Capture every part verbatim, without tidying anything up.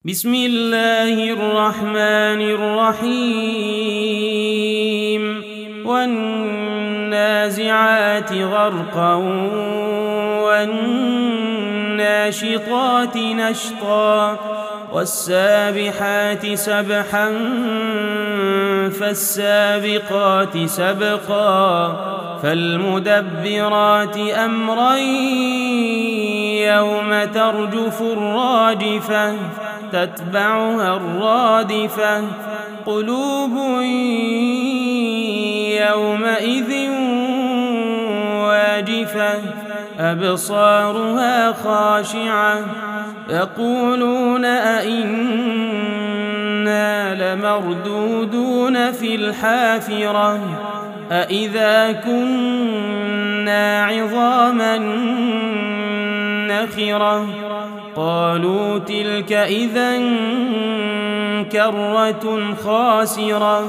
بسم الله الرحمن الرحيم والنازعات غرقا والناشطات نشطا والسابحات سبحا فالسابقات سبقا فالمدبرات أمرا يوم ترجف الراجفة تتبعها الرادفة قلوب يومئذ واجفة أبصارها خاشعة يقولون أئنا لمردودون في الحافرة أئذا كنا عظاما نخرة قالوا تلك إذا كرة خاسرة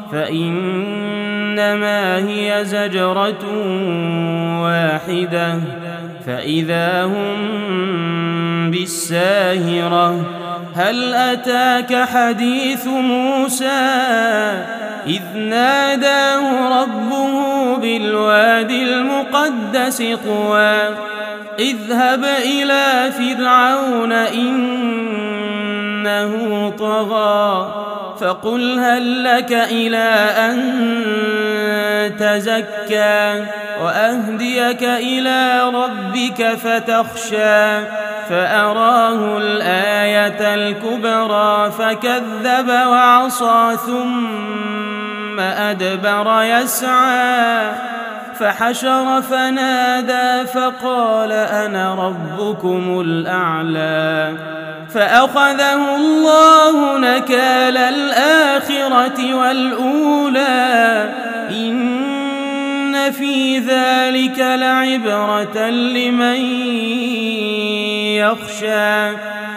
فإنما هي زجرة واحدة فإذا هم بالساهرة هل أتاك حديث موسى إذ ناداه ربه بالوادي المقدس طوى اذهب إلى فرعون إنه طغى فقل هل لك إلى أن تزكى وأهديك إلى ربك فتخشى فأراه الآية الكبرى فكذب وعصى ثم أدبر يسعى فحشر فنادى فقال أنا ربكم الأعلى فأخذه الله نكال الآخرة والأولى إن في ذلك لعبرة لمن يخشى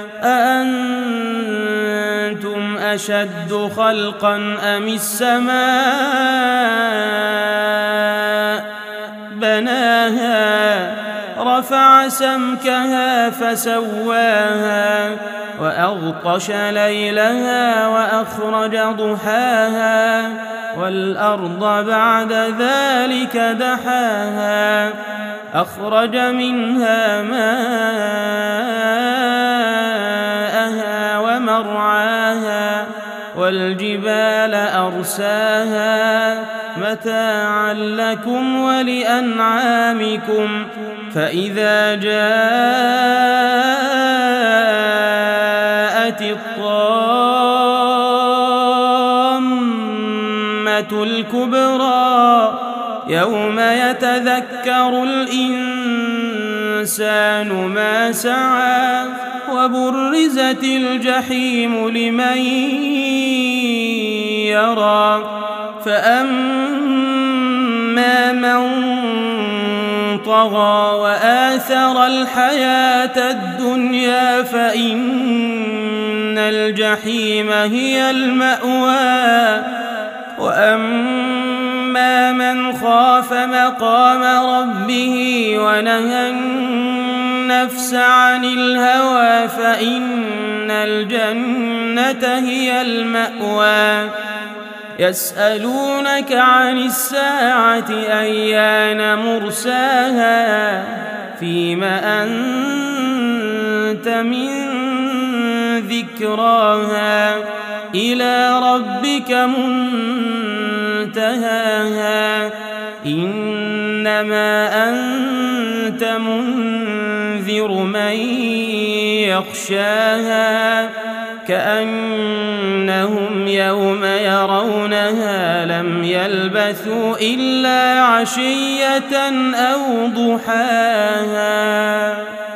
أأنتم أشد خلقا أم السماء بناها رفع سمكها فسواها وأغطش ليلها وأخرج ضحاها والأرض بعد ذلك دحاها أخرج منها ماءها ومرعاها والجبال أرساها متاعا لكم ولأنعامكم فإذا جاءت الطامة الكبرى يوم يتذكر الإنسان ما سعى وبرزت الجحيم لمن يرى فأما من طغى وآثر الحياة الدنيا فإن الجحيم هي المأوى وأما من خاف مقام ربه ونهى النفس عن الهوى فإن الجنة هي المأوى يسألونك عن الساعة أيان مرساها فيم أنت من ذكراها إلى ربك منتهاها إنما أنت منذر من يخشاها كأنهم يوم يرونها لم يلبثوا إلا عشية أو ضحاها.